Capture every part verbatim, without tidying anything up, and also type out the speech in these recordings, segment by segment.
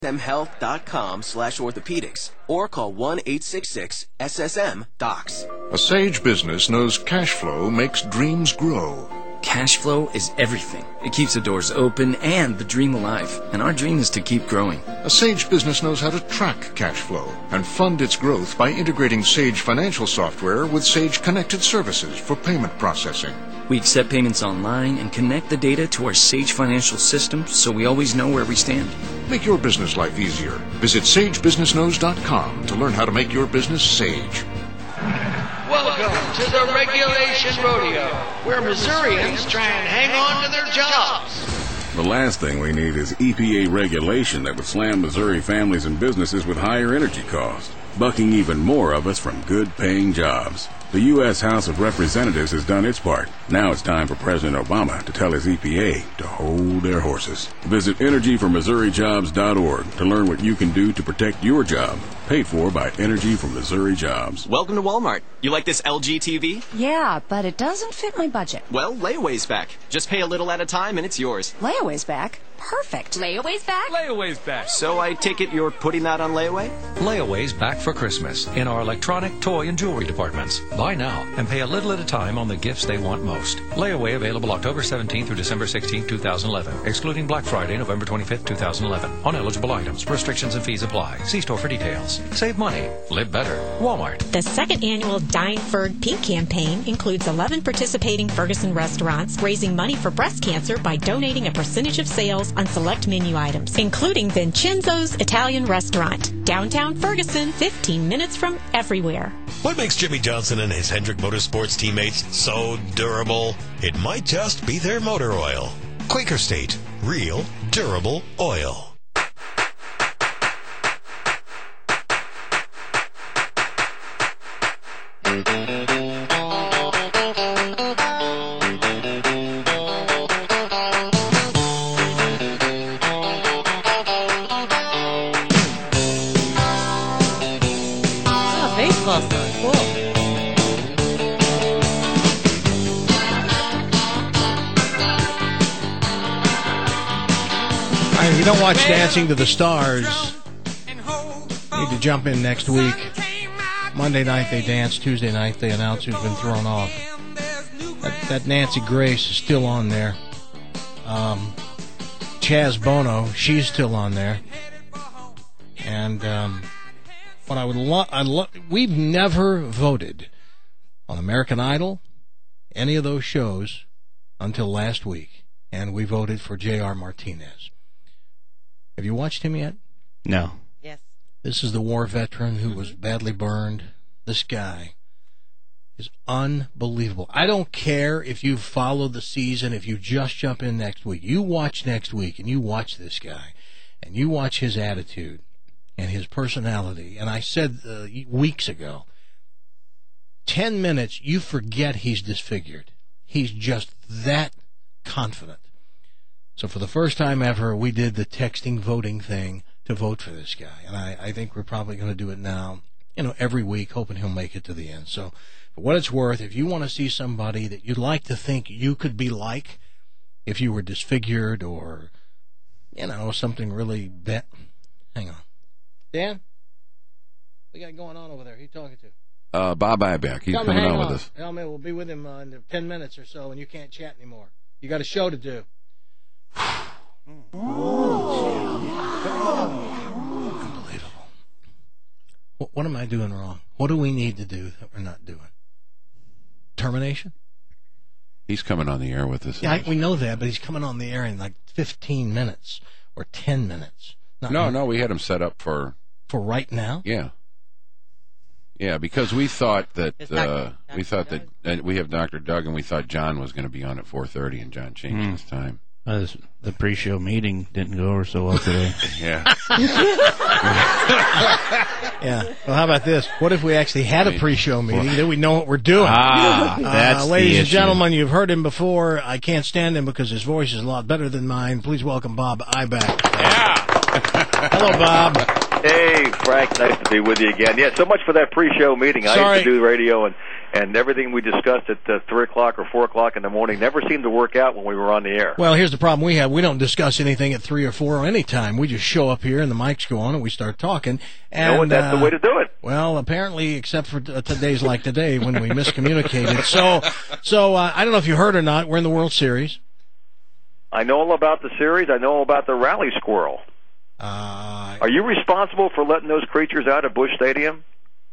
smhealth.com slash orthopedics or call one eight six six S S M docs. A Sage business knows cash flow makes dreams grow. Cash flow is everything. It keeps the doors open and the dream alive. And our dream is to keep growing. A Sage business knows how to track cash flow and fund its growth by integrating Sage financial software with Sage connected services for payment processing. We accept payments online and connect the data to our Sage financial system so we always know where we stand. Make your business life easier. Visit sage business knows dot com to learn how to make your business Sage. Welcome to the Regulation Rodeo, where Missourians try and hang on to their jobs. The last thing we need is E P A regulation that would slam Missouri families and businesses with higher energy costs, bucking even more of us from good-paying jobs. The U S House of Representatives has done its part. Now it's time for President Obama to tell his E P A to hold their horses. Visit energy for missouri jobs dot org to learn what you can do to protect your job. Paid for by Energy for Missouri Jobs. Welcome to Walmart. You like this L G T V? Yeah, but it doesn't fit my budget. Well, layaway's back. Just pay a little at a time and it's yours. Layaway's back? Perfect. Layaway's back? Layaway's back. So I take it you're putting that on layaway? Layaway's back for Christmas in our electronic, toy, and jewelry departments. Buy now and pay a little at a time on the gifts they want most. Layaway available October seventeenth through December sixteenth, two thousand eleven, excluding Black Friday, November twenty-fifth, two thousand eleven. On eligible items, restrictions and fees apply. See store for details. Save money. Live better. Walmart. The second annual Dine Ferg Pink campaign includes eleven participating Ferguson restaurants raising money for breast cancer by donating a percentage of sales on select menu items, including Vincenzo's Italian Restaurant, downtown Ferguson, fifteen minutes from everywhere. What makes Jimmy Johnson and his Hendrick Motorsports teammates so durable? It might just be their motor oil. Quaker State. Real, durable oil. If you don't watch Dancing to the Stars, you need to jump in next week. Monday night they dance. Tuesday night they announce who's been thrown off. That, that Nancy Grace is still on there. Um, Chaz Bono, she's still on there. And um, what I would love, I lo- we've never voted on American Idol, any of those shows, until last week. And we voted for J R Martinez. Have you watched him yet? No. Yes. This is the war veteran who was badly burned. This guy is unbelievable. I don't care if you follow the season, if you just jump in next week. You watch next week, and you watch this guy, and you watch his attitude and his personality. And I said uh, weeks ago, ten minutes, you forget he's disfigured. He's just that confident. So for the first time ever, we did the texting voting thing to vote for this guy. And I, I think we're probably going to do it now, you know, every week, hoping he'll make it to the end. So for what it's worth, if you want to see somebody that you'd like to think you could be like if you were disfigured or, you know, something really bad. Hang on. Dan? What you got going on over there? Who are you talking to? Uh, Bob Ibeck. He's Come coming hang on on with us. Tell me we'll be with him uh, in ten minutes or so, and you can't chat anymore. You got a show to do. Unbelievable. What, what am I doing wrong? What do we need to do that we're not doing? Termination? He's coming on the air with us. Yeah, I, we know that, but he's coming on the air in like fifteen minutes or ten minutes. Not no, like, no, we had him set up for... For right now? Yeah. Yeah, because we thought that It's uh, Doctor we thought that uh, we have Doctor Doug, and we thought John was going to be on at four thirty, and John changed Mm. his time. Uh, the pre-show meeting didn't go over so well today. Yeah. Yeah. Well, how about this? What if we actually had a pre-show meeting? Then we know what we're doing. Ah, that's uh, the ladies and issue. gentlemen, you've heard him before. I can't stand him because his voice is a lot better than mine. Please welcome Bob Ibeck. Yeah. Hello, Bob. Hey, Frank, nice to be with you again. Yeah, so much for that pre-show meeting. Sorry. I used to do radio, and, and everything we discussed at uh, three o'clock or four o'clock in the morning never seemed to work out when we were on the air. Well, here's the problem we have. We don't discuss anything at three or four or any time. We just show up here, and the mics go on, and we start talking. And, you know, and that's uh, the way to do it. Well, apparently, except for t- today's like today when we miscommunicated. So, so uh, I don't know if you heard or not, we're in the World Series. I know all about the series. I know all about the rally squirrel. Uh, Are you responsible for letting those creatures out at Busch Stadium?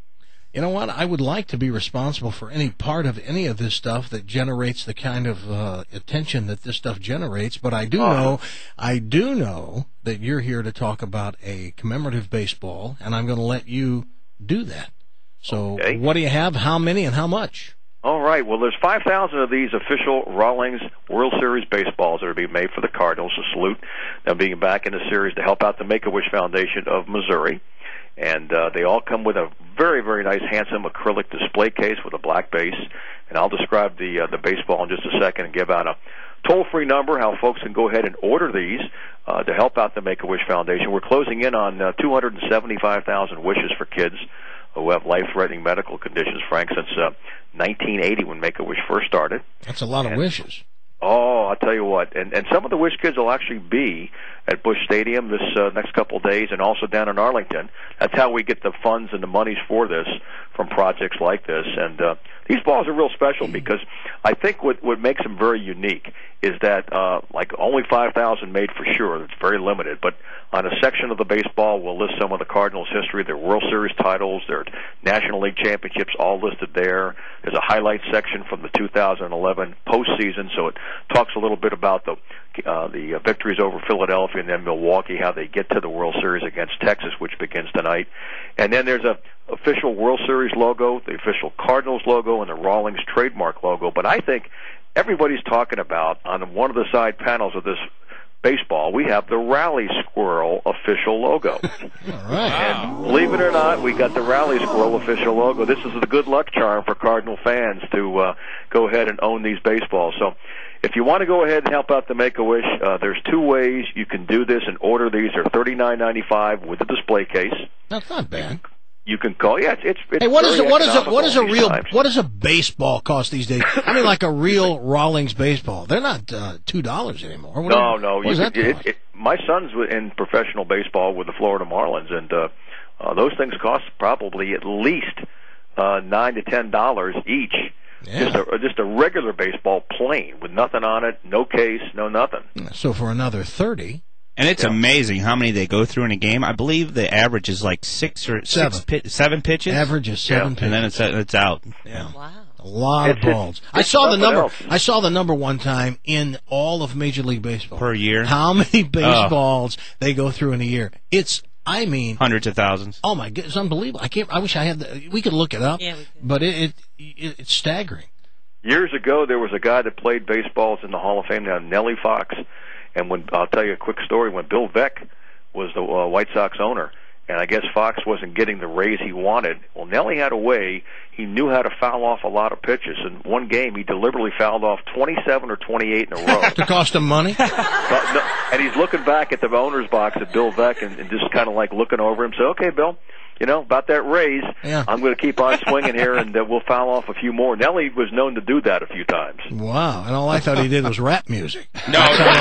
You know what? I would like to be responsible for any part of any of this stuff that generates the kind of uh, attention that this stuff generates. But I do Uh-huh. know, I do know that you're here to talk about a commemorative baseball, and I'm going to let you do that. So, Okay. what do you have? How many and how much? All right. Well, there's five thousand of these official Rawlings World Series baseballs that are being made for the Cardinals. A salute them being back in the series to help out the Make-A-Wish Foundation of Missouri. And uh, they all come with a very, very nice, handsome acrylic display case with a black base. And I'll describe the uh, the baseball in just a second and give out a toll-free number, how folks can go ahead and order these uh, to help out the Make-A-Wish Foundation. We're closing in on uh, two hundred seventy-five thousand wishes for kids who have life-threatening medical conditions, Frank, since uh, nineteen eighty when Make-A-Wish first started. That's a lot of And, wishes. Oh, I'll tell you what. And, and some of the Wish kids will actually be at Busch Stadium this uh, next couple of days and also down in Arlington. That's how we get the funds and the monies for this from projects like this. And uh, these balls are real special because I think what, what makes them very unique is that, uh, like, only five thousand made for sure. It's very limited. But on a section of the baseball, we'll list some of the Cardinals' history, their World Series titles, their National League championships, all listed there. There's a highlight section from the two thousand eleven postseason, so it talks a little bit about the uh, the uh, victories over Philadelphia and then Milwaukee, how they get to the World Series against Texas, which begins tonight. And then there's a official World Series logo, the official Cardinals logo, and the Rawlings trademark logo. But I think everybody's talking about, on one of the side panels of this baseball, we have the Rally Squirrel official logo. All right. And believe it or not, we got the Rally Squirrel official logo. This is the good luck charm for Cardinal fans to uh, go ahead and own these baseballs. So if you want to go ahead and help out the Make-A-Wish, uh, there's two ways you can do this and order these. They're thirty-nine ninety-five with a display case. That's not bad. You can call. Yeah, it's it's. it's Hey, what is very it? What is a economical what is a these real times. what does a baseball cost these days? I mean, like a real Rawlings baseball. They're not uh, two dollars anymore. What No, are- no. What You does that could, it, cost? it, my son's in professional baseball with the Florida Marlins, and uh, uh, those things cost probably at least uh, nine to ten dollars each. Yeah. Just a just a regular baseball plain with nothing on it, no case, no nothing. So for another thirty, and it's Yeah. amazing how many they go through in a game. I believe the average is like six or Seven. six pi- seven pitches. average is seven Yeah. and then pitches. it's it's out. Yeah. Wow. A lot of It's- balls. it's- I it's saw the something number. else. I saw the number one time in all of Major League Baseball Per year? How many baseballs they go through in a year? It's, I mean, Hundreds of thousands. oh my god, it's unbelievable. I can't. I wish I had. The, we could look it up. Yeah, we could. But it, it, it it's staggering. Years ago, there was a guy that played baseballs in the Hall of Fame named Nellie Fox, and when I'll tell you a quick story. When Bill Veeck was the uh, White Sox owner, and I guess Fox wasn't getting the raise he wanted. Well, Nellie had a way. He knew how to foul off a lot of pitches. In one game, he deliberately fouled off twenty-seven or twenty-eight in a row. To cost them money. But no, and he's looking back at the owner's box at Bill Veeck and, and just kind of like looking over him. Say, okay, Bill, you know, about that raise, Yeah. I'm going to keep on swinging here, and uh, we'll foul off a few more. Nellie was known to do that a few times. Wow. And all I thought he did was rap music. No, no, no,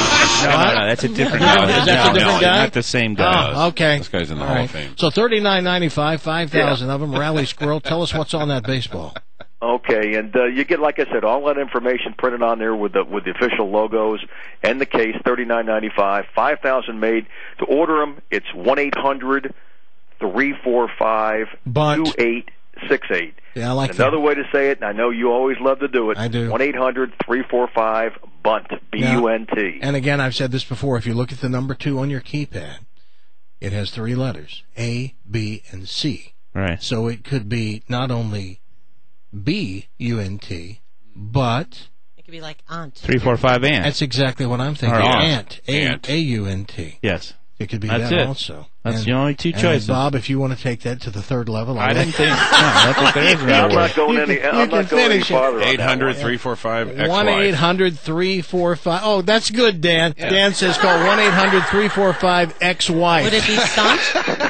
no, no, that's a different guy. Is that no, a different no, guy? Not the same guy. Oh, okay. This guy's in the All Hall right. of Fame. So thirty-nine ninety-five, five thousand of them. Rally Squirrel. Tell us what's on that baseball. Okay, and uh, you get, like I said, all that information printed on there with the with the official logos and the case. thirty-nine ninety-five, five thousand made. To order them, it's one eight hundred three four five two eight six eight. Yeah, I like Another that. way to say it, and I know you always love to do it. I do. one eight hundred three four five bunt, B U N T. And again, I've said this before. If you look at the number two on your keypad, it has three letters: A, B, and C. Right. So it could be not only B U N T, but It could be like aunt. Three, four, five, and. that's exactly what I'm thinking. Or aunt. Ant, A Ant. A U N T. Yes. It could be That's that it. also. That's And- the only two and choices. Bob, if you want to take that to the third level, I I'll didn't let- think. No, I think there is Yeah, I'm more. not going You any. can- I'm you not can going any finish it. farther. on that eight hundred, one. three four five, X Y. one eight hundred three four five Oh, that's good, Dan. Dan says call one eight hundred three four five X Y. Would it be stunt?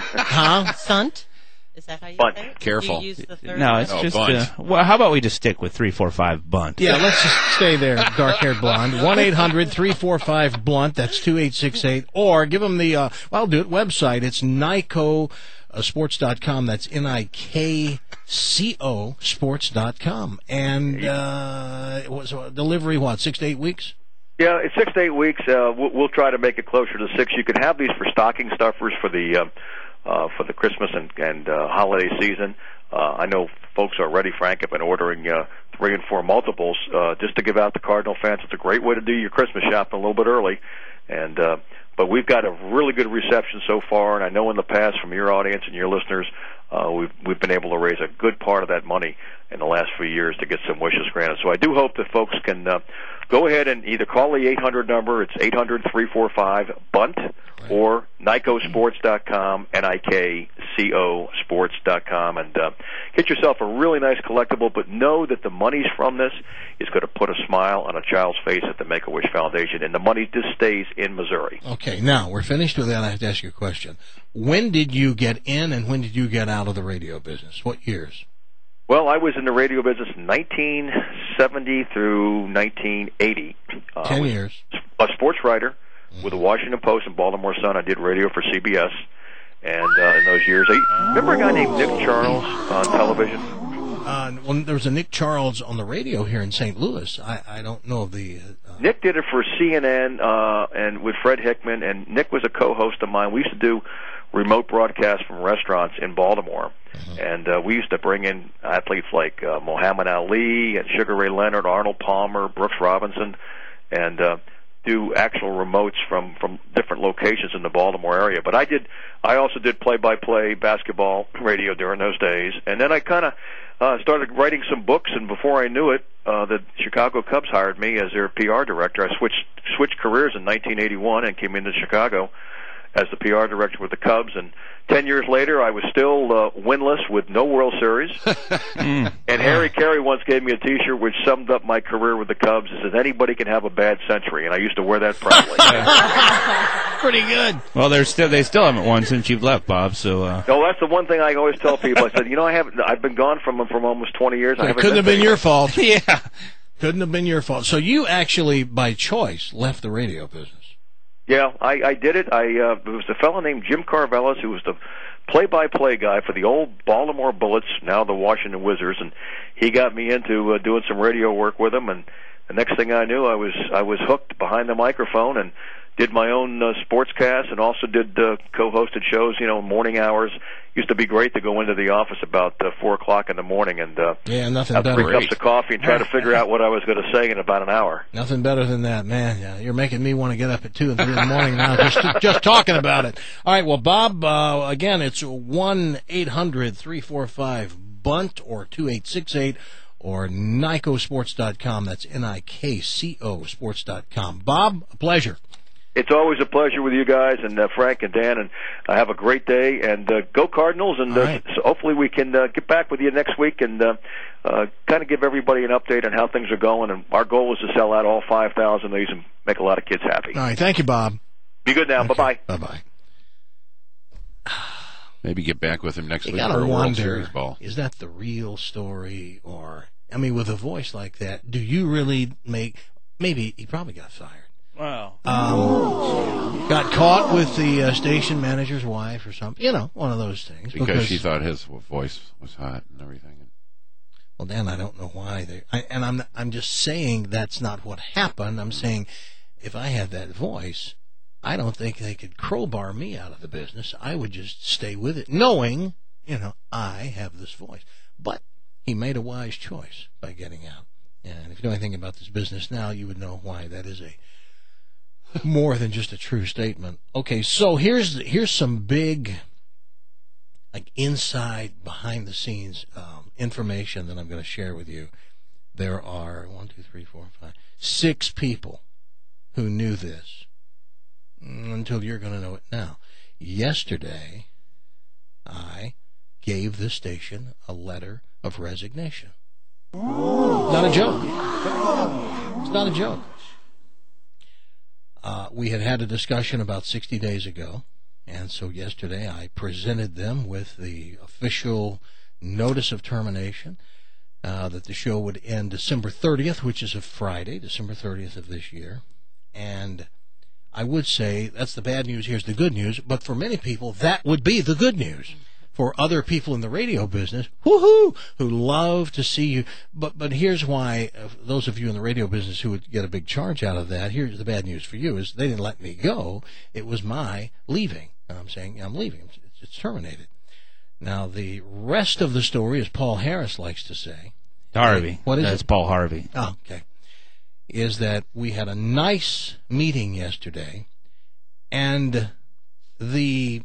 Huh? Stunt? Is that how you Bunt. say it? Careful. You use the third No, it's No, just. bunt. Uh, well, how about we just stick with three four five bunt? Yeah, let's just stay there, dark-haired blonde. one eight hundred three four five blunt That's two eight six eight Or give them the, uh, well, I'll do it, website. It's Nico Sports dot com. That's N I K C O Sports dot com. And uh, it was uh, delivery, what, six to eight weeks? Yeah, it's six to eight weeks. Uh, we'll, we'll try to make it closer to six. You can have these for stocking stuffers for the uh, uh, for the Christmas and, and uh, holiday season. Uh, I know folks already, Frank, have been ordering uh, three and four multiples uh, just to give out to Cardinal fans. It's a great way to do your Christmas shopping a little bit early. And uh, but we've got a really good reception so far, and I know in the past from your audience and your listeners, uh, we've we've been able to raise a good part of that money in the last few years to get some wishes granted. So I do hope that folks can uh, go ahead and either call the eight hundred number, it's eight hundred three four five bunt, or Nico Sports dot com, N I K C O Sports dot com, and uh, get yourself a really nice collectible, but know that the monies from this is going to put a smile on a child's face at the Make-A-Wish Foundation, and the money just stays in Missouri. Okay, now we're finished with that. I have to ask you a question. When did you get in and when did you get out of the radio business? What years? Well, I was in the radio business nineteen seventy through nineteen eighty. Uh, Ten I was years. A sports writer with the Washington Post and Baltimore Sun. I did radio for C B S, and uh, in those years, I remember a guy named Nick Charles on television. Uh, well, there was a Nick Charles on the radio here in Saint Louis. I, I don't know of the. Uh, Nick did it for C N N uh, and with Fred Hickman, and Nick was a co-host of mine. We used to do remote broadcasts from restaurants in Baltimore, uh-huh. and uh, we used to bring in athletes like uh, Muhammad Ali and Sugar Ray Leonard, Arnold Palmer, Brooks Robinson, and uh, do actual remotes from from different locations in the Baltimore area. But I did, I also did play-by-play basketball radio during those days, and then I kind of uh, started writing some books. And before I knew it, uh, the Chicago Cubs hired me as their P R director. I switched switched careers in nineteen eighty-one and came into Chicago as the P R director with the Cubs, and ten years later I was still uh, winless with no World Series. Mm. And Harry Carey once gave me a T-shirt which summed up my career with the Cubs. It says, anybody can have a bad century, and I used to wear that proudly. Pretty good. Well, they're still they still haven't won since you've left, Bob. So. Uh... No, that's the one thing I always tell people. I said, you know, I haven't. I've been gone from from almost twenty years. I It haven't couldn't have missed been your anything. fault. Yeah. Couldn't have been your fault. So you actually, by choice, left the radio business. Yeah, I, I did it. I uh, there was a fellow named Jim Carvelis who was the play-by-play guy for the old Baltimore Bullets, now the Washington Wizards, and he got me into uh, doing some radio work with him. And the next thing I knew, I was I was hooked behind the microphone and did my own uh, sportscast and also did uh, co-hosted shows. You know, morning hours. Used to be great to go into the office about uh, four o'clock in the morning and uh, Yeah, nothing have better. three cups of coffee and try to figure out what I was going to say in about an hour. Nothing better than that, man. Yeah, you're making me want to get up at two and three in the morning now, just just talking about it. All right, well, Bob, uh, again, it's one eight hundred three four five bunt or two eight six eight or Nico Sports dot com. That's N I K C O Sports dot com. Bob, a pleasure. It's always a pleasure with you guys and uh, Frank and Dan, and uh, have a great day, and uh, go Cardinals, and uh, right. so hopefully we can uh, get back with you next week and uh, uh, kind of give everybody an update on how things are going, and our goal is to sell out all five thousand of these and make a lot of kids happy. All right, thank you, Bob. Be good now. Okay. Bye-bye. Bye-bye. Maybe get back with him next You week gotta for a World wonder, Series ball. is that the real story? Or, I mean, with a voice like that, do you really make, maybe he probably got fired. Wow. Um, got caught with the uh, station manager's wife or something. You know, one of those things. Because, Because she thought his voice was hot and everything. Well, Dan, I don't know why they. I, and I'm I'm just saying that's not what happened. I'm saying if I had that voice, I don't think they could crowbar me out of the business. I would just stay with it, knowing, you know, I have this voice. But he made a wise choice by getting out. And if you know anything about this business now, you would know why that is a more than just a true statement. Okay, so here's here's some big, like, inside, behind the scenes um, information that I'm going to share with you. There are one, two, three, four, five, six people who knew this. until you're going to know it now. Yesterday, I gave the station a letter of resignation. Not a joke. It's not a joke. Uh, we had had a discussion about sixty days ago, and so yesterday I presented them with the official notice of termination, uh, that the show would end December thirtieth, which is a Friday, December thirtieth of this year. And I would say that's the bad news, here's the good news, but for many people that would be the good news. For other people in the radio business, woohoo, who love to see you. But but here's why, uh, those of you in the radio business who would get a big charge out of that, here's the bad news for you, is they didn't let me go. It was my leaving. I'm saying I'm leaving. It's, it's terminated. Now, the rest of the story, as Paul Harris likes to say. Harvey. What is That's it? Paul Harvey. Oh, okay. Is that we had a nice meeting yesterday, and the...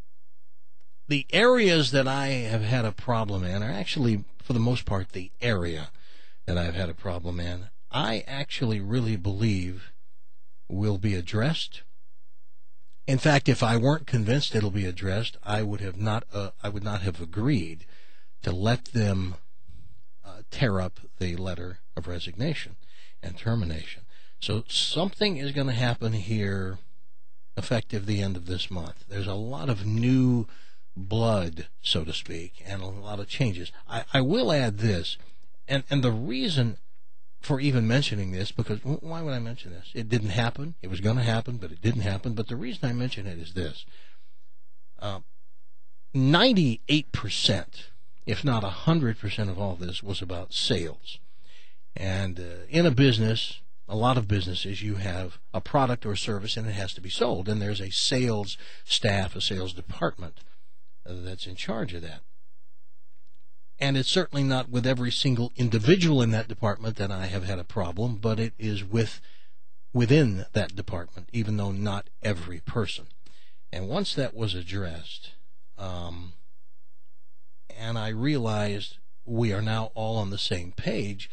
The areas that I have had a problem in are actually, for the most part, the area that I've had a problem in, I actually really believe will be addressed. In fact, if I weren't convinced it'll be addressed, I would have not. Uh, I would not have agreed to let them uh, tear up the letter of resignation and termination. So something is going to happen here, effective the end of this month. There's a lot of new blood, so to speak, and a lot of changes. I, I will add this, and, and the reason for even mentioning this, because why would I mention this? It didn't happen. It was going to happen, but it didn't happen. But the reason I mention it is this. Uh, ninety-eight percent, if not one hundred percent of all this was about sales. And uh, in a business, a lot of businesses, you have a product or service, and it has to be sold. And there's a sales staff, a sales department that's in charge of that. And it's certainly not with every single individual in that department that I have had a problem, but it is with within that department, even though not every person. And once that was addressed, um, and I realized we are now all on the same page,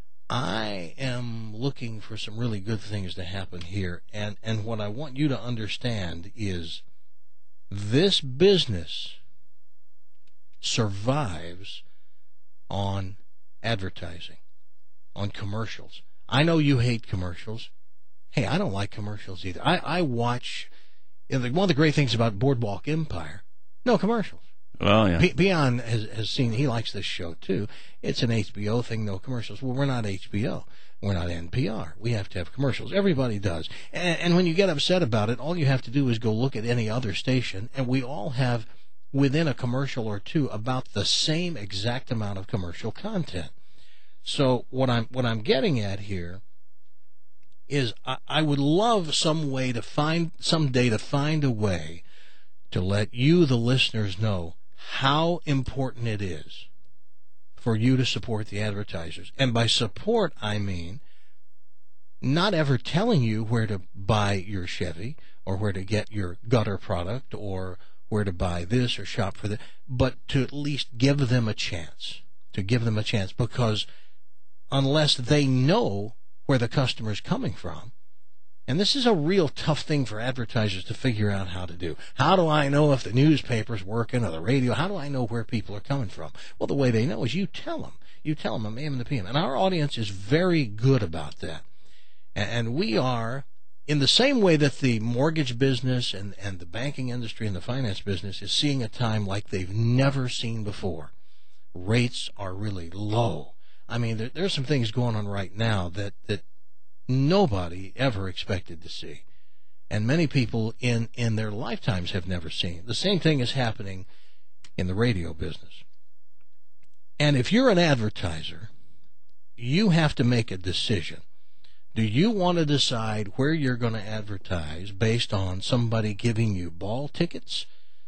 I am looking for some really good things to happen here. And, and what I want you to understand is this business survives on advertising, on commercials. I know you hate commercials. Hey, I don't like commercials either. I, I watch, you know, one of the great things about Boardwalk Empire, no commercials. Well, yeah. P- Peon has, has seen, he likes this show too. It's an H B O thing, no commercials. Well, we're not H B O. We're not N P R. We have to have commercials. Everybody does. And, and when you get upset about it, all you have to do is go look at any other station, and we all have within a commercial or two about the same exact amount of commercial content. So what I'm what I'm getting at here is I, I would love some way to find someday to find a way to let you, the listeners, know how important it is for you to support the advertisers. And by support, I mean not ever telling you where to buy your Chevy or where to get your gutter product or where to buy this or shop for that, but to at least give them a chance, to give them a chance, because unless they know where the customer's coming from, and this is a real tough thing for advertisers to figure out how to do. How do I know if the newspaper's working or the radio? How do I know where people are coming from? Well, the way they know is you tell them. You tell them, I'm A M to P M. And our audience is very good about that. And we are, in the same way that the mortgage business and, and the banking industry and the finance business is seeing a time like they've never seen before. Rates are really low. I mean, there, there's some things going on right now that, that nobody ever expected to see. And many people in, in their lifetimes have never seen. The same thing is happening in the radio business. And if you're an advertiser, you have to make a decision. Do you want to decide where you're going to advertise based on somebody giving you ball tickets,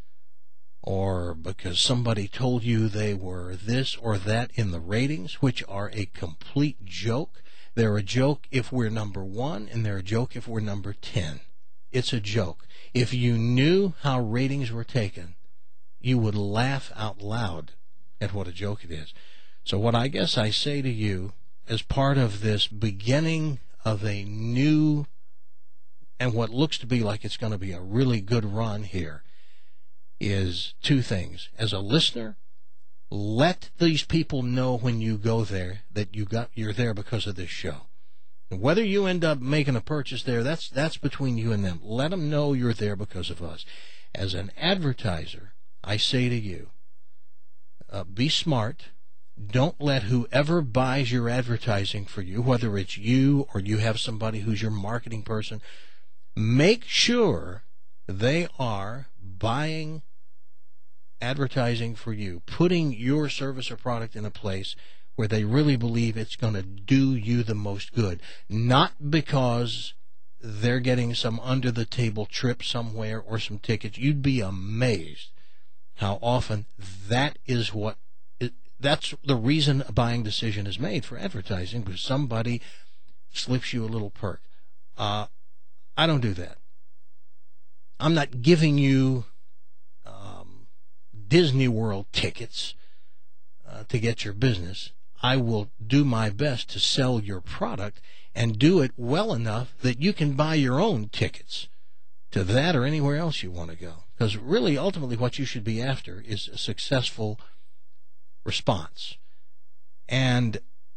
or because somebody told you they were this or that in the ratings, which are a complete joke? They're a joke if we're number one, and they're a joke if we're number ten. It's a joke. If you knew how ratings were taken, you would laugh out loud at what a joke it is. So what I guess I say to you, as part of this beginning of a new and what looks to be like it's going to be a really good run here is two things. As a listener, let these people know when you go there that you got you're there because of this show. And whether you end up making a purchase there, that's that's between you and them. Let them know you're there because of us. As an advertiser, I say to you, uh, be smart. Don't let whoever buys your advertising for you, whether it's you or you have somebody who's your marketing person, make sure they are buying advertising for you, putting your service or product in a place where they really believe it's going to do you the most good, not because they're getting some under-the-table trip somewhere or some tickets. You'd be amazed how often that is what it, that's the reason a buying decision is made for advertising, because somebody slips you a little perk. Uh, I don't do that. I'm not giving you um, Disney World tickets uh, to get your business. I will do my best to sell your product and do it well enough that you can buy your own tickets to that or anywhere else you want to go. Because really, ultimately, what you should be after is a successful response. And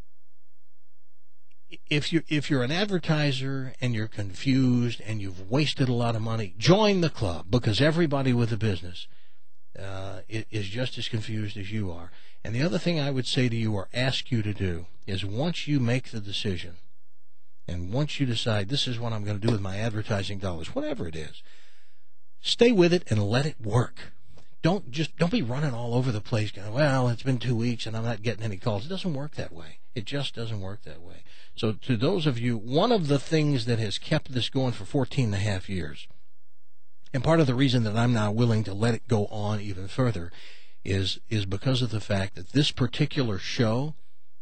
if you're, if you're an advertiser and you're confused and you've wasted a lot of money, join the club, because everybody with a business uh, is just as confused as you are. And the other thing I would say to you or ask you to do is, once you make the decision and once you decide this is what I'm going to do with my advertising dollars, whatever it is, stay with it and let it work. Don't just don't be running all over the place going, well, it's been two weeks and I'm not getting any calls. It doesn't work that way. It just doesn't work that way. So to those of you, one of the things that has kept this going for fourteen and a half years, and part of the reason that I'm now willing to let it go on even further, is is because of the fact that this particular show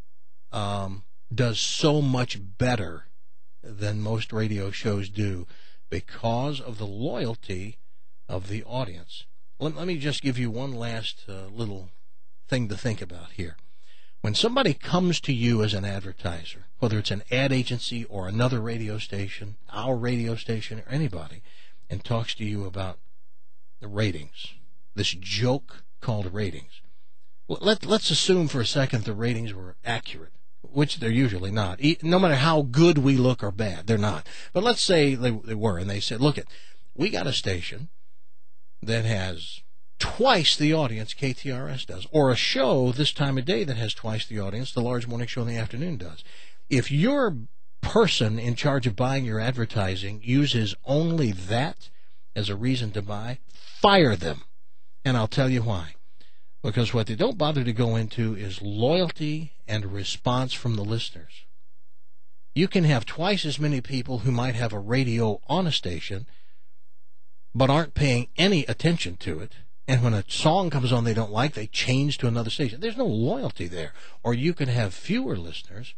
um, does so much better than most radio shows do because of the loyalty of the audience. Let, let me just give you one last uh, little thing to think about here. When somebody comes to you as an advertiser, whether it's an ad agency or another radio station, our radio station, or anybody, and talks to you about the ratings, this joke called ratings. Let, let's assume for a second the ratings were accurate, which they're usually not. No matter how good we look or bad, they're not. But let's say they, they were, and they said, look, it, we got a station that has twice the audience K T R S does, or a show this time of day that has twice the audience the large morning show in the afternoon does. If your person in charge of buying your advertising uses only that as a reason to buy, fire them. And I'll tell you why. Because what they don't bother to go into is loyalty and response from the listeners. You can have twice as many people who might have a radio on a station but aren't paying any attention to it. And when a song comes on they don't like, they change to another station. There's no loyalty there. Or you can have fewer listeners,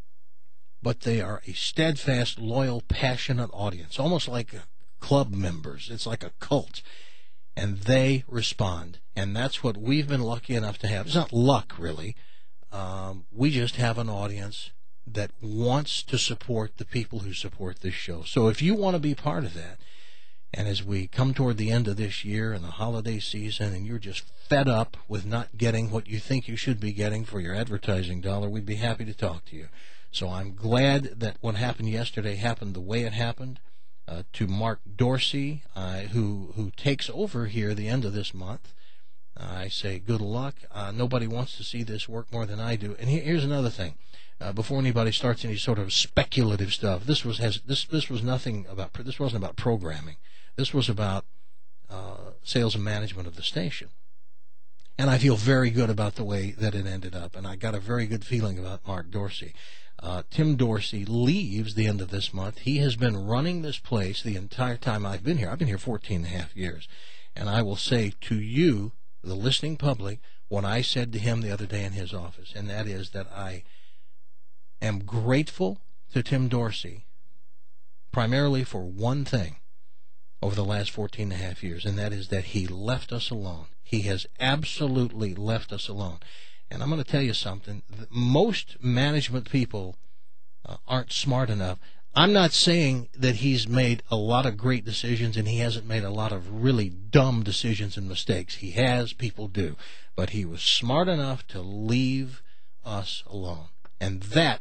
but they are a steadfast, loyal, passionate audience, almost like club members. It's like a cult. And they respond. And that's what we've been lucky enough to have. It's not luck, really. Um, we just have an audience that wants to support the people who support this show. So if you want to be part of that, and as we come toward the end of this year and the holiday season, and you're just fed up with not getting what you think you should be getting for your advertising dollar, we'd be happy to talk to you. So I'm glad that what happened yesterday happened the way it happened. Uh, to Mark Dorsey, uh, who who takes over here the end of this month, uh, I say good luck. Uh, nobody wants to see this work more than I do. And here, here's another thing: uh, before anybody starts any sort of speculative stuff, this was has this this was nothing about this wasn't about programming. This was about uh, sales and management of the station. And I feel very good about the way that it ended up, and I got a very good feeling about Mark Dorsey. Uh, Tim Dorsey leaves the end of this month. He has been running this place the entire time I've been here. I've been here fourteen and a half years. And I will say to you, the listening public, what I said to him the other day in his office, and that is that I am grateful to Tim Dorsey primarily for one thing over the last fourteen and a half years, and that is that he left us alone. He has absolutely left us alone. And I'm going to tell you something. Most management people uh, aren't smart enough. I'm not saying that he's made a lot of great decisions and he hasn't made a lot of really dumb decisions and mistakes. He has, people do. But he was smart enough to leave us alone. And that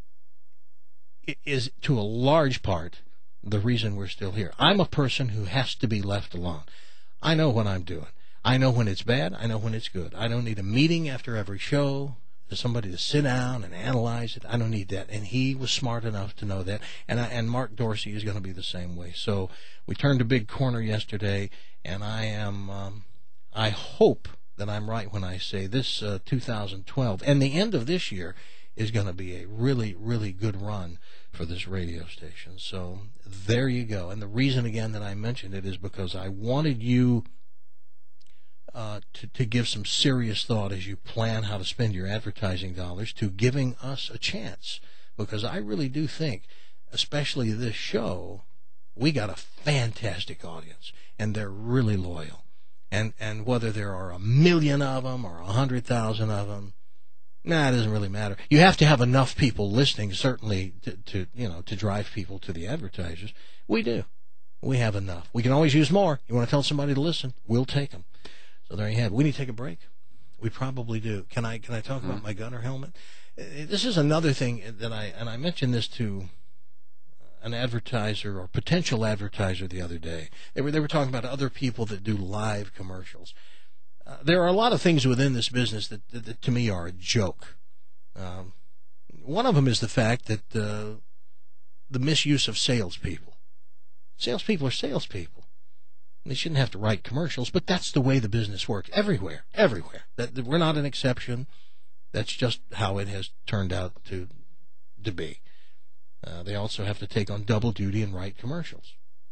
is, to a large part, the reason we're still here. I'm a person who has to be left alone. I know what I'm doing. I know when it's bad. I know when it's good. I don't need a meeting after every show. There's somebody to sit down and analyze it. I don't need that. And he was smart enough to know that. And I, and Mark Dorsey is going to be the same way. So we turned a big corner yesterday, and I am, um, I hope that I'm right when I say this uh, two thousand twelve and the end of this year is going to be a really, really good run for this radio station. So there you go. And the reason, again, that I mentioned it is because I wanted you Uh, to, to give some serious thought as you plan how to spend your advertising dollars to giving us a chance. Because I really do think, especially this show, we got a fantastic audience, and they're really loyal. And and whether there are a million of them or a hundred thousand of them, nah, it doesn't really matter. You have to have enough people listening, certainly, to, to you know to drive people to the advertisers. We do. We have enough. We can always use more. You want to tell somebody to listen? We'll take them. So there you have it. We need to take a break. We probably do. Can I can I talk mm-hmm. about my gunner helmet? This is another thing that I and I mentioned this to an advertiser or potential advertiser the other day. They were they were talking about other people that do live commercials. Uh, there are a lot of things within this business that, that, that to me are a joke. Um, one of them is the fact that uh, the misuse of salespeople. Salespeople are salespeople. They shouldn't have to write commercials, but that's the way the business works everywhere, everywhere. That, that we're not an exception. That's just how it has turned out to to be. Uh, they also have to take on double duty and write commercials.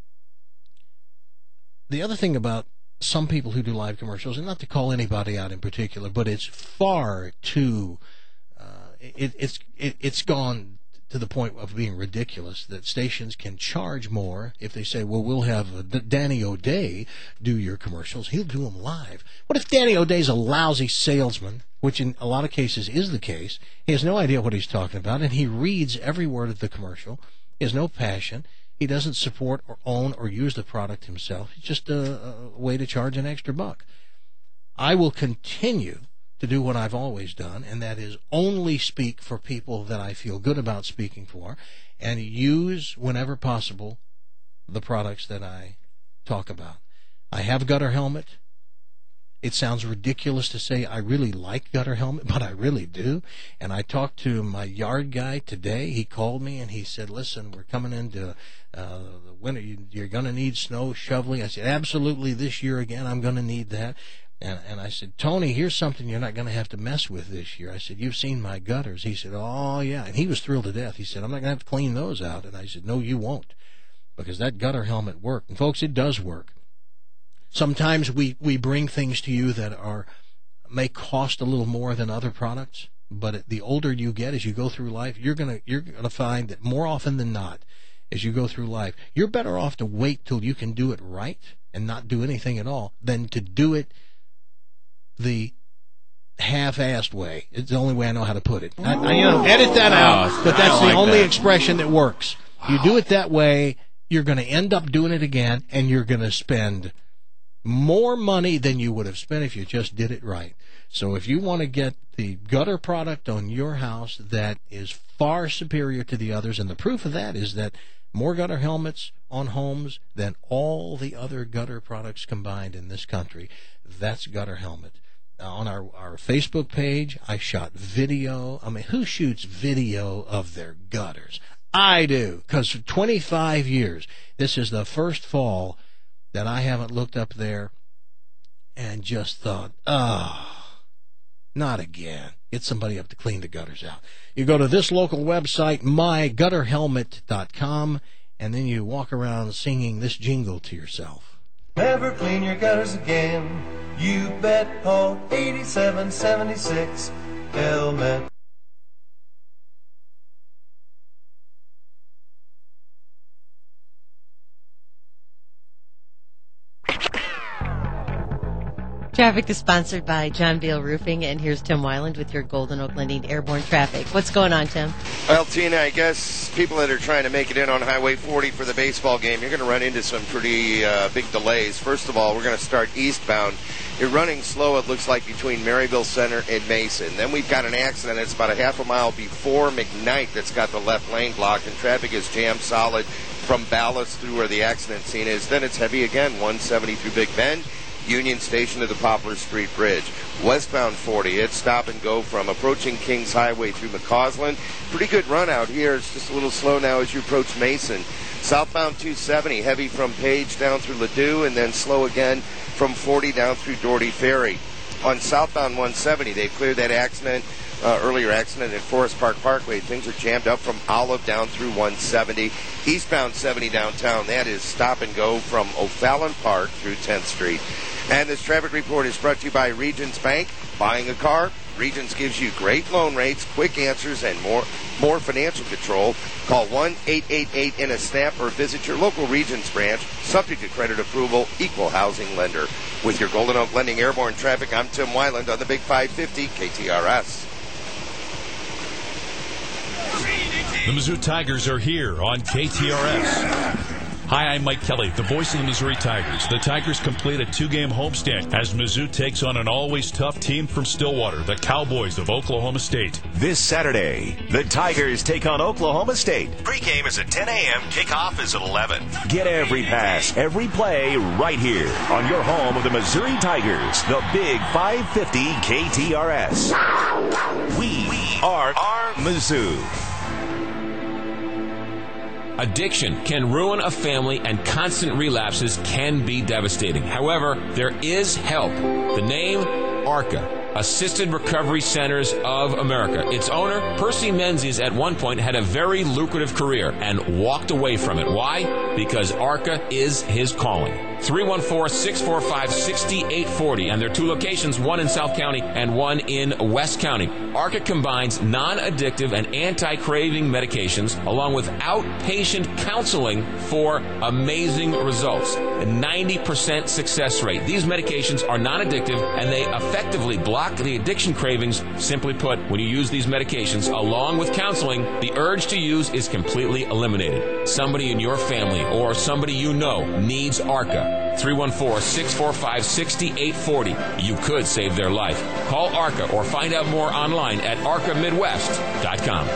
The other thing about some people who do live commercials, and not to call anybody out in particular, but it's far too, uh, it, it's it, it's gone to the point of being ridiculous that stations can charge more if they say, well, we'll have Danny O'Day do your commercials. He'll do them live. What if Danny O'Day's a lousy salesman, which in a lot of cases is the case? He has no idea what he's talking about, and he reads every word of the commercial. He has no passion. He doesn't support or own or use the product himself. It's just a, a way to charge an extra buck. I will continue to do what I've always done, and that is only speak for people that I feel good about speaking for, and use, whenever possible, the products that I talk about. I have Gutter Helmet. It sounds ridiculous to say I really like Gutter Helmet, but I really do. And I talked to my yard guy today. He called me and he said, listen, we're coming into uh, the winter. You, you're going to need snow shoveling. I said, absolutely, this year again, I'm going to need that. And, and I said, Tony, here's something you're not going to have to mess with this year. I said, you've seen my gutters. He said, oh, yeah. And he was thrilled to death. He said, I'm not going to have to clean those out. And I said, no, you won't, because that Gutter Helmet worked. And, folks, it does work. Sometimes we, we bring things to you that are may cost a little more than other products, but the older you get as you go through life, you're going to you're going to find that more often than not, as you go through life, you're better off to wait till you can do it right and not do anything at all than to do it the half-assed way. It's the only way I know how to put it. I, I, you know, edit that out, but that's the like only that. expression that works. You do it that way, you're going to end up doing it again, and you're going to spend more money than you would have spent if you just did it right. So if you want to get the gutter product on your house that is far superior to the others, and the proof of that is that more gutter helmets on homes than all the other gutter products combined in this country, that's Gutter Helmet. Now, on our, our Facebook page, I shot video. I mean, who shoots video of their gutters? I do, because for twenty-five years, this is the first fall that I haven't looked up there and just thought, oh, not again. Get somebody up to clean the gutters out. You go to this local website, my gutter helmet dot com, and then you walk around singing this jingle to yourself. Never clean your gutters again. You bet. Call eighty-seven seventy-six Helmet. Traffic is sponsored by John Beal Roofing, and here's Tim Weiland with your Golden Oak Lending Airborne Traffic. What's going on, Tim? Well, Tina, I guess people that are trying to make it in on Highway forty for the baseball game, you're going to run into some pretty uh, big delays. First of all, we're going to start eastbound. You're running slow, it looks like, between Maryville Center and Mason. Then we've got an accident that's about a half a mile before McKnight that's got the left lane blocked, and traffic is jammed solid from Ballast through where the accident scene is. Then it's heavy again, one seventy through Big Bend, Union Station to the Poplar Street Bridge. Westbound forty, it's stop and go from approaching Kings Highway through McCausland. Pretty good run out here. It's just a little slow now as you approach Mason. Southbound two seventy, heavy from Page down through Ladue, and then slow again from forty down through Doherty Ferry. On southbound one seventy, they cleared that accident, uh, earlier accident at Forest Park Parkway. Things are jammed up from Olive down through one seventy. Eastbound seventy downtown, that is stop and go from O'Fallon Park through tenth Street. And this traffic report is brought to you by Regions Bank. Buying a car? Regions gives you great loan rates, quick answers, and more more financial control. Call one eight eight eight in a snap or visit your local Regions branch. Subject to credit approval, equal housing lender. With your Golden Oak Lending Airborne Traffic, I'm Tim Weiland on the Big five fifty K T R S. The Mizzou Tigers are here on K T R S. Hi, I'm Mike Kelly, the voice of the Missouri Tigers. The Tigers complete a two-game homestand as Mizzou takes on an always tough team from Stillwater, the Cowboys of Oklahoma State. This Saturday, the Tigers take on Oklahoma State. Pre-game is at ten a.m., kickoff is at eleven. Get every pass, every play right here on your home of the Missouri Tigers, the Big five fifty K T R S. We, we are, are Mizzou. Addiction can ruin a family, and constant relapses can be devastating. However, there is help. The name, ARCA, Assisted Recovery Centers of America. Its owner, Percy Menzies, at one point had a very lucrative career and walked away from it. Why? Because ARCA is his calling. three one four, six four five, six eight four zero, and there are two locations, one in South County and one in West County. ARCA combines non-addictive and anti-craving medications along with outpatient counseling for amazing results. A ninety percent success rate. These medications are non-addictive and they effectively block the addiction cravings. Simply put, when you use these medications along with counseling, the urge to use is completely eliminated. Somebody in your family or somebody you know needs ARCA. three one four, six four five, six eight four zero. You could save their life. Call ARCA or find out more online at arca midwest dot com.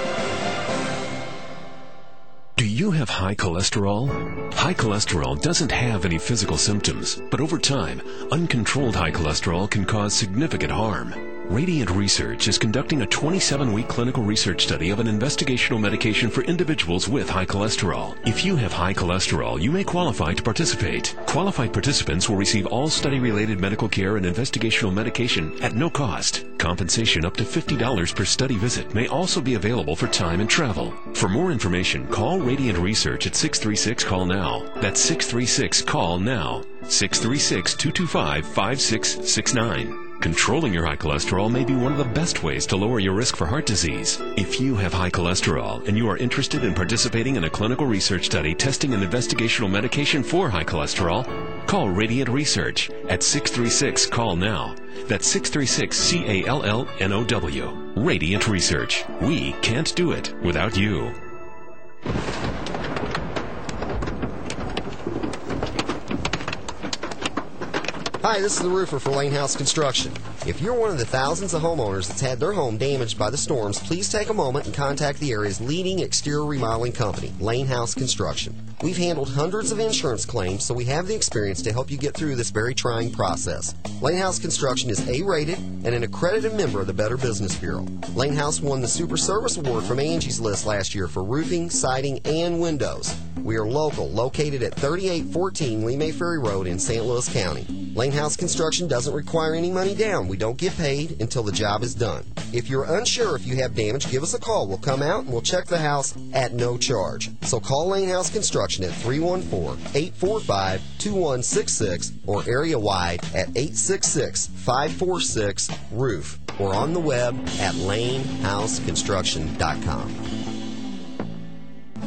Do you have high cholesterol? High cholesterol doesn't have any physical symptoms, but over time, uncontrolled high cholesterol can cause significant harm. Radiant Research is conducting a twenty-seven week clinical research study of an investigational medication for individuals with high cholesterol. If you have high cholesterol, you may qualify to participate. Qualified participants will receive all study-related medical care and investigational medication at no cost. Compensation up to fifty dollars per study visit may also be available for time and travel. For more information, call Radiant Research at six three six, call now. That's six three six, call now. six three six, two two five, five six six nine. Controlling your high cholesterol may be one of the best ways to lower your risk for heart disease. If you have high cholesterol and you are interested in participating in a clinical research study testing an investigational medication for high cholesterol, call Radiant Research at six three six, call now. That's six three six, C A L L N O W. Radiant Research. We can't do it without you. Hi, this is the roofer for Lane House Construction. If you're one of the thousands of homeowners that's had their home damaged by the storms, please take a moment and contact the area's leading exterior remodeling company, Lane House Construction. We've handled hundreds of insurance claims, so we have the experience to help you get through this very trying process. Lane House Construction is A-rated and an accredited member of the Better Business Bureau. Lane House won the Super Service Award from Angie's List last year for roofing, siding, and windows. We are local, located at thirty-eight fourteen Lee May Ferry Road in Saint Louis County. Lane House Construction doesn't require any money down. We don't get paid until the job is done. If you're unsure if you have damage, give us a call. We'll come out and we'll check the house at no charge. So call Lane House Construction at three one four, eight four five, two one six six or area-wide at eight six six, five four six, roof or on the web at lane house construction dot com.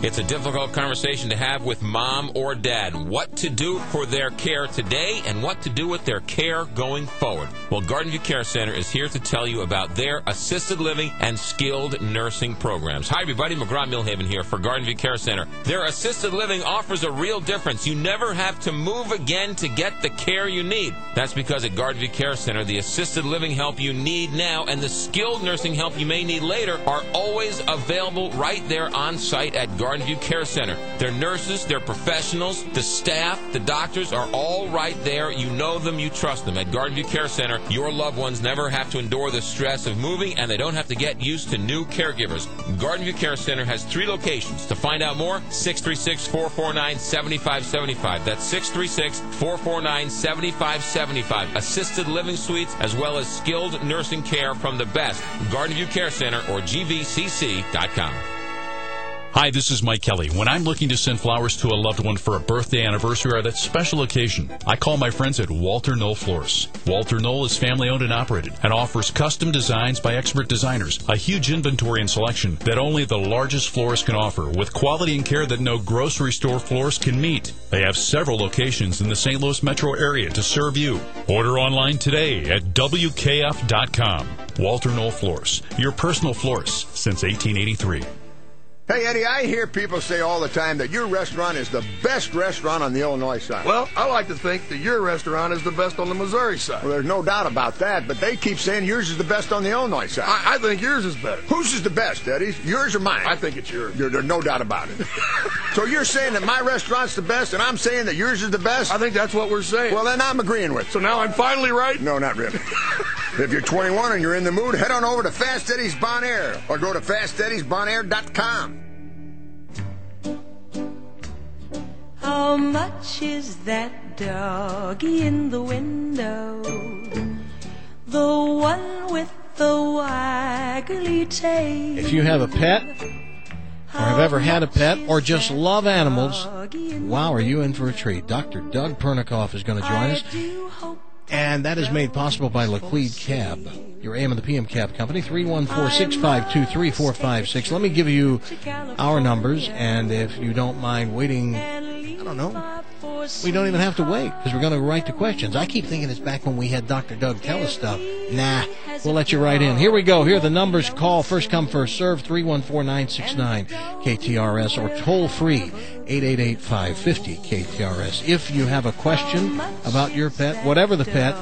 It's a difficult conversation to have with mom or dad. What to do for their care today and what to do with their care going forward. Well, Garden View Care Center is here to tell you about their assisted living and skilled nursing programs. Hi, everybody. McGraw-Millhaven here for Garden View Care Center. Their assisted living offers a real difference. You never have to move again to get the care you need. That's because at Garden View Care Center, the assisted living help you need now and the skilled nursing help you may need later are always available right there on site at Garden View Care Center. Their nurses, their professionals, the staff, the doctors are all right there. You know them, you trust them. At Garden View Care Center, your loved ones never have to endure the stress of moving and they don't have to get used to new caregivers. Garden View Care Center has three locations. To find out more, six three six, four four nine, seven five seven five. That's six three six, four four nine, seven five seven five. Assisted living suites as well as skilled nursing care from the best. Garden View Care Center or G V C C dot com. Hi, this is Mike Kelly. When I'm looking to send flowers to a loved one for a birthday, anniversary, or that special occasion, I call my friends at Walter Knoll Florists. Walter Knoll is family-owned and operated and offers custom designs by expert designers, a huge inventory and selection that only the largest florist can offer, with quality and care that no grocery store florist can meet. They have several locations in the Saint Louis metro area to serve you. Order online today at W K F dot com. Walter Knoll Florists, your personal florist since eighteen eighty-three. Hey, Eddie, I hear people say all the time that your restaurant is the best restaurant on the Illinois side. Well, I like to think that your restaurant is the best on the Missouri side. Well, there's no doubt about that, but they keep saying yours is the best on the Illinois side. I, I think yours is better. Whose is the best, Eddie? Yours or mine? I think it's yours. You're, there's no doubt about it. So you're saying that my restaurant's the best, and I'm saying that yours is the best? I think that's what we're saying. Well, then I'm agreeing with you. So now I'm finally right? No, not really. If you're twenty-one and you're in the mood, head on over to Fast Eddie's Bon Air or go to fast eddies bon air dot com. How much is that doggy in the window? The one with the waggly tail. If you have a pet, or have ever had a pet, or just love animals, wow, are you in for a treat. Doctor Doug Pernikoff is going to join us. And that is made possible by Laquid Cab, your A M and the P M cab company, three one four, six five two, three four five six. Let me give you our numbers, and if you don't mind waiting, I don't know, we don't even have to wait, because we're going to write the questions. I keep thinking it's back when we had Doctor Doug tell us stuff. Nah, we'll let you write in. Here we go. Here are the numbers. Call, first come, first serve, three one four, nine six nine, K T R S, or toll free, eight eight eight, five five zero, K T R S. If you have a question about your pet, whatever the pet,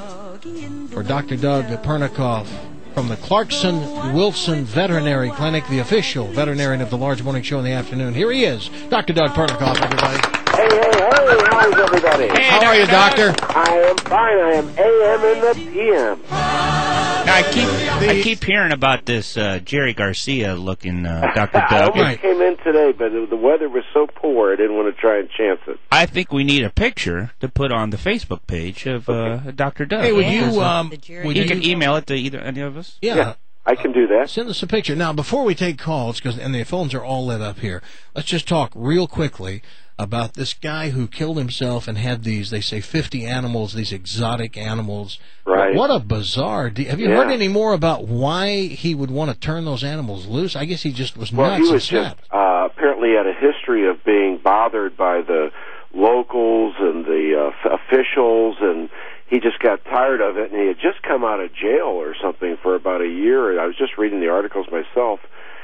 for Doctor Doug Pernikoff from the Clarkson Wilson Veterinary Clinic, the official veterinarian of the Large Morning Show in the afternoon. Here he is, Doctor Doug Pernikoff, everybody. Hey, hey, hey, how's everybody? Hey, How are you, Doctor? I am fine. I am A M in the P M. Now, I keep I keep hearing about this uh, Jerry Garcia looking uh, Doctor I Doug. almost right. came in today, but the weather was so poor I didn't want to try and chance it. I think we need a picture to put on the Facebook page of uh, Doctor Doug. Hey, would you, um, would you you can email it to either any of us? Yeah. yeah. I can do that. Send us a picture. Now, before we take calls, because and the phones are all lit up here, let's just talk real quickly about this guy who killed himself and had these, they say, fifty animals, these exotic animals. Right. What a bizarre deal. Have you yeah. heard any more about why he would want to turn those animals loose? I guess he just was well, nuts he was and just uh, apparently had a history of being bothered by the locals and the uh, officials, and he just got tired of it, and he had just come out of jail or something for about a year. I was just reading the articles myself,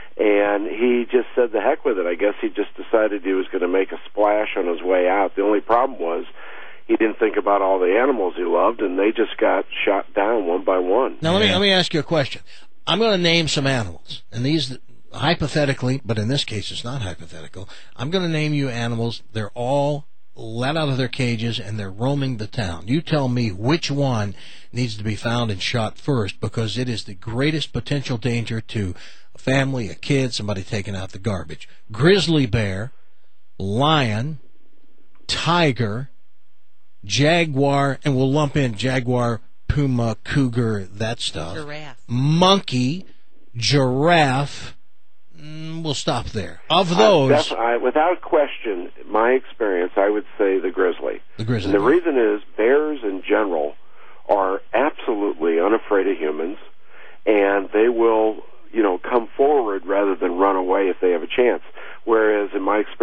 and he just said the heck with it. I guess he just decided he was going to make a splash on his way out. The only problem was he didn't think about all the animals he loved, and they just got shot down one by one. Now, let me, let me ask you a question. I'm going to name some animals, and these, hypothetically, but in this case it's not hypothetical, I'm going to name you animals. They're all let out of their cages, and they're roaming the town. You tell me which one needs to be found and shot first, because it is the greatest potential danger to a family, a kid, somebody taking out the garbage. Grizzly bear, lion, tiger, jaguar, and we'll lump in jaguar, puma, cougar, that stuff. Giraffe. Monkey, giraffe. Mm, we'll stop there. Of those, uh, def- I, without question, my experience, I would say the grizzly. The grizzly. And the reason is bears in general are absolutely unafraid of humans, and they will, you know, come forward rather than run away if they have a chance. Whereas, in my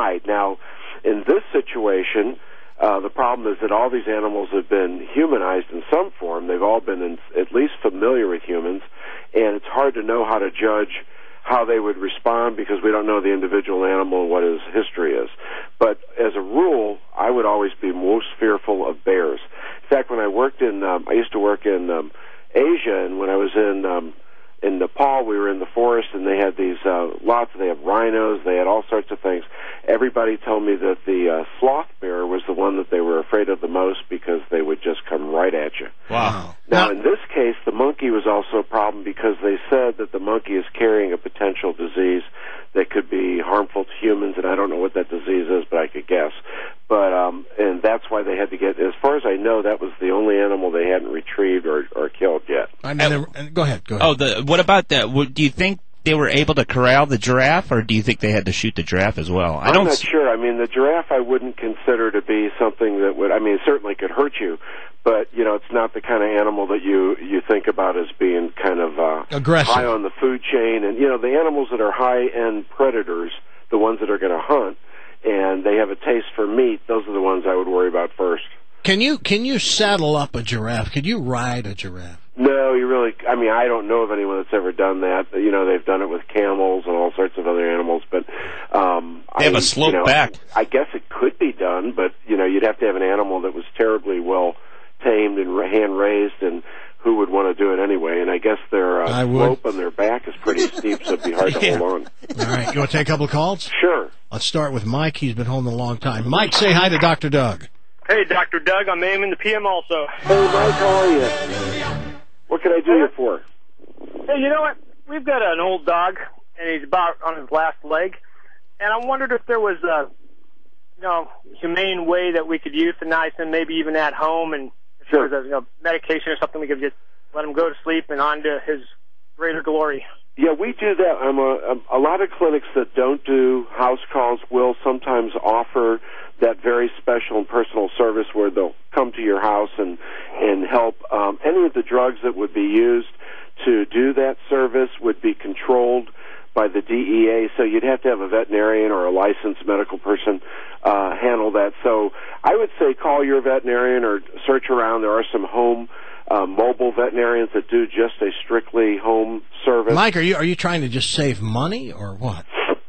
hide. Now, in this situation, uh, the problem is that all these animals have been humanized in some form. They've all been in, at least familiar with humans, and it's hard to know how to judge how they would respond because we don't know the individual animal and what his history is. But as a rule, I would always be most fearful of bears. In fact, when I worked in, um, I used to work in um, Asia, and when I was in um, in Nepal, we were in the forest, and they had these uh, lots. They had rhinos. They had all sorts of things. Everybody told me that the uh, sloth bear was the one that they were afraid of the most because they would just come right at you. Wow. Now, in this case, the monkey was also a problem because they said that the monkey is carrying a potential disease that could be harmful to humans, and I don't know what that disease is, but I could guess. But um, and that's why they had to get. As far as I know, that was the only animal they hadn't retrieved or, or killed yet. I mean, there- and go ahead. Go ahead. Oh, the, what about that? What, do you think they were able to corral the giraffe, or do you think they had to shoot the giraffe as well? I I'm don't. not s- sure. I mean, the giraffe I wouldn't consider to be something that would. I mean, it certainly could hurt you, but you know, it's not the kind of animal that you you think about as being kind of uh, Aggressive. high on the food chain. And you know, the animals that are high end predators, the ones that are going to hunt, and they have a taste for meat. Those are the ones I would worry about first. Can you can you saddle up a giraffe? Could you ride a giraffe? No, you really. I mean, I don't know of anyone that's ever done that. You know, they've done it with camels and all sorts of other animals, but um, They have I, a slope you know, back. I guess it could be done, but you know, you'd have to have an animal that was terribly well tamed and hand raised, and who would want to do it anyway? And I guess their uh, I would. slope on their back is pretty steep, so it'd be hard to Yeah. hold on. All right, you want to take a couple of calls? Sure. Let's start with Mike. He's been holding a long time. Mike, say hi to Doctor Doug. Hey, Doctor Doug, I'm aiming the P M also. Hey, Mike, how are you? What can I do you for? Hey, you know what? We've got an old dog, and he's about on his last leg, and I wondered if there was a, you know, humane way that we could euthanize him, maybe even at home, and if Sure. there was a, you know, medication or something we could just let him go to sleep and on to his greater glory. Yeah, we do that. Um, a, a lot of clinics that don't do house calls will sometimes offer that very special and personal service where they'll come to your house and and help. Um, any of the drugs that would be used to do that service would be controlled by the D E A, so you'd have to have a veterinarian or a licensed medical person uh, handle that. So I would say call your veterinarian or search around. There are some home uh, mobile veterinarians that do just a strictly home service. Mike, are you are you trying to just save money or what?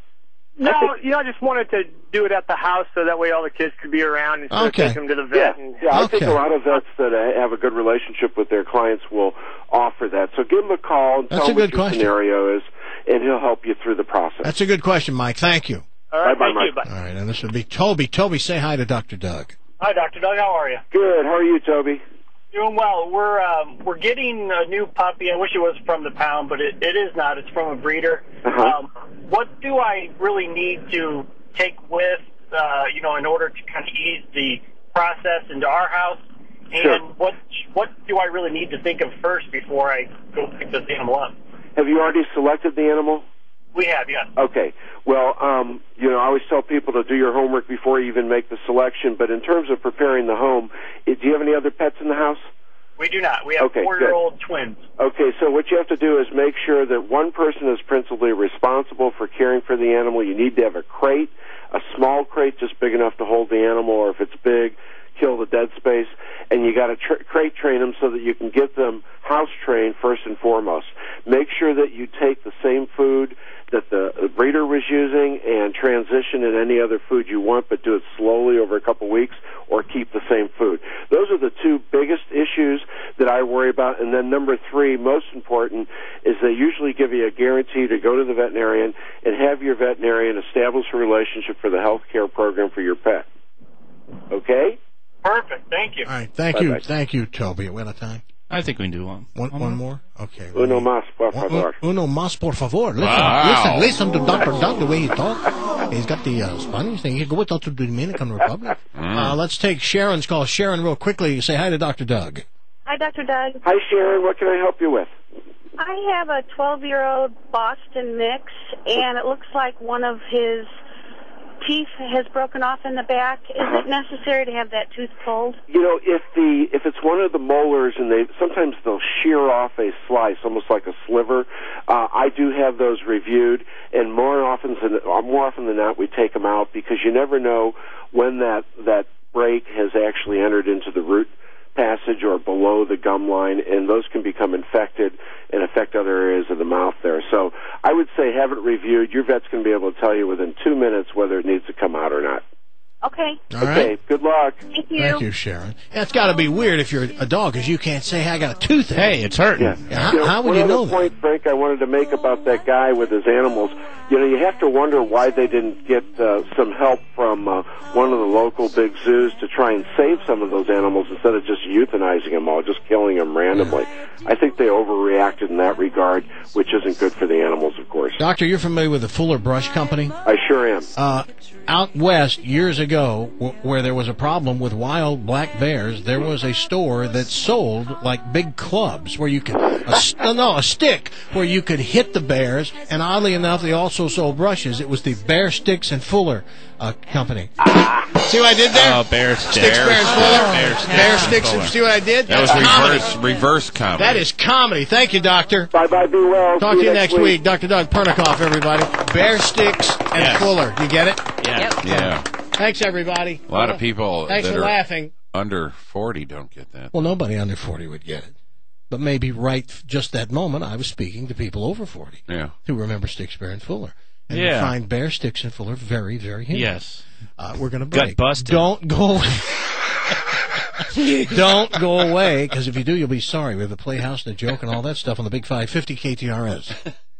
No, you know, I just wanted to do it at the house so that way all the kids could be around and Okay. take them to the vet. Yeah, And, yeah. I think Okay. a lot of vets that uh, have a good relationship with their clients will offer that. So give him a call and That's tell a him what good your question. scenario is, and he'll help you through the process. That's a good question, Mike. Thank you. all right, Bye-bye, thank you. Mike. Bye. All right, and this would be Toby. Toby, say hi to Doctor Doug. Hi, Doctor Doug. How are you? Good. How are you, Toby? Doing well. We're um, we're getting a new puppy. I wish it was from the pound, but it, it is not. It's from a breeder. Uh-huh. Um, what do I really need to take with, uh, you know, in order to kind of ease the process into our house? And Sure. what what do I really need to think of first before I go pick this animal up? Have you already selected the animal? We have, yes. Okay. Well, um, you know, I always tell people to do your homework before you even make the selection. But in terms of preparing the home, eh, do you have any other pets in the house? We do not. We have Okay, four-year-old twins. Okay, so what you have to do is make sure that one person is principally responsible for caring for the animal. You need to have a crate, a small crate just big enough to hold the animal, or if it's big, kill the dead space. And you got to tr- crate train them so that you can get them house trained first and foremost. Make sure that you take the same food that the, the breeder was using and transition in any other food you want, but do it slowly over a couple weeks, or keep the same food. Those are the two biggest issues that I worry about. And then number three, most important, is they usually give you a guarantee to go to the veterinarian and have your veterinarian establish a relationship for the health care program for your pet. Okay? Perfect. Thank you. All right, thank Bye-bye. you, thank you, Toby. Are we out of time? I think we can do one. One, one more? Okay. Uno más, por Un- favor. Uno más, por favor. Listen, Wow. listen, listen to Doctor Doug, the way he talks. He's got the uh, Spanish thing. He go out to the Dominican Republic. Uh, let's take Sharon's call. Sharon, real quickly, say hi to Doctor Doug. Hi, Doctor Doug. Hi, Sharon. What can I help you with? I have a twelve-year-old Boston mix, and it looks like one of his teeth has broken off in the back, is Uh-huh. it necessary to have that tooth pulled? You know, if the if it's one of the molars and they sometimes they'll shear off a slice, almost like a sliver. Uh, I do have those reviewed, and more often than uh, more often than not, we take them out because you never know when that that break has actually entered into the root passage or below the gum line, and those can become infected and affect other areas of the mouth there. So I would say have it reviewed. Your vet's going to be able to tell you within two minutes whether it needs to come out or not. Okay. All okay, right. good luck. Thank you. Thank you, Sharon. That's got to be weird if you're a dog, because you can't say, hey, I got a toothache. Hey, it's hurting. Yeah. Yeah, how, You know, how would one you other know that? point, Frank, I wanted to make about that guy with his animals. You know, you have to wonder why they didn't get uh, some help from uh, one of the local big zoos to try and save some of those animals instead of just euthanizing them all, just killing them randomly. I think they overreacted in that regard, which isn't good for the animals, of course. Doctor, you're familiar with the Fuller Brush Company? I sure am. Uh, out west, years ago, w- where there was a problem with wild black bears, there was a store that sold, like, big clubs where you could, a, st- no, a stick where you could hit the bears, and oddly enough, they also sold brushes. It was the Bear Sticks and Fuller uh, Company. See what I did there? Oh, Bear Sticks. Sticks, Bear, and Fuller. Bear Bear, Sticks Sticks, and see what I did? That was That's comedy. reverse reverse comedy. That is comedy. Thank you, Doctor. Bye-bye, be well. Talk See to you next week. week. Doctor Doug Pernikoff, everybody. Bear Sticks and Yes. Fuller. You get it? Yeah. Yeah. Thanks, everybody. A lot of people Thanks that for are laughing. under forty don't get that. Well, nobody under forty would get it. But maybe right f- just that moment, I was speaking to people over forty Yeah. who remember Sticks, Bear, and Fuller. And Yeah. you find Bear, Sticks, and Fuller very, very humorous. Yes. Uh, we're going to Gut break. busted. Don't go away. Don't go away, because if you do, you'll be sorry. We have the Playhouse and the Joke and all that stuff on the Big five fifty K T R S.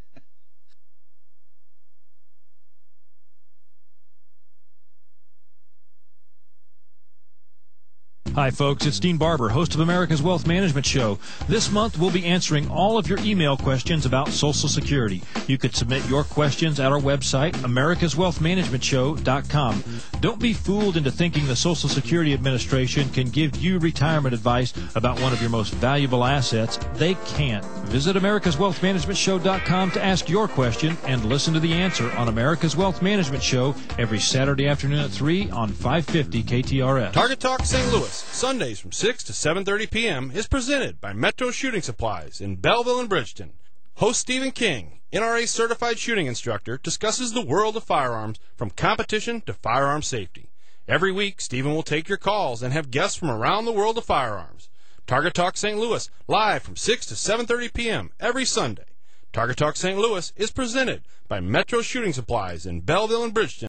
Hi, folks. It's Dean Barber, host of America's Wealth Management Show. This month, we'll be answering all of your email questions about Social Security. You could submit your questions at our website, americas wealth management show dot com. Don't be fooled into thinking the Social Security Administration can give you retirement advice about one of your most valuable assets. They can't. Visit americas wealth management show dot com to ask your question and listen to the answer on America's Wealth Management Show every Saturday afternoon at three on five fifty K T R S. Target Talk Saint Louis, Sundays from six to seven thirty p.m. is presented by Metro Shooting Supplies in Belleville and Bridgeton. Host Stephen King, N R A certified shooting instructor, discusses the world of firearms from competition to firearm safety. Every week, Stephen will take your calls and have guests from around the world of firearms. Target Talk Saint Louis, live from six to seven thirty p.m. every Sunday. Target Talk Saint Louis is presented by Metro Shooting Supplies in Belleville and Bridgeton.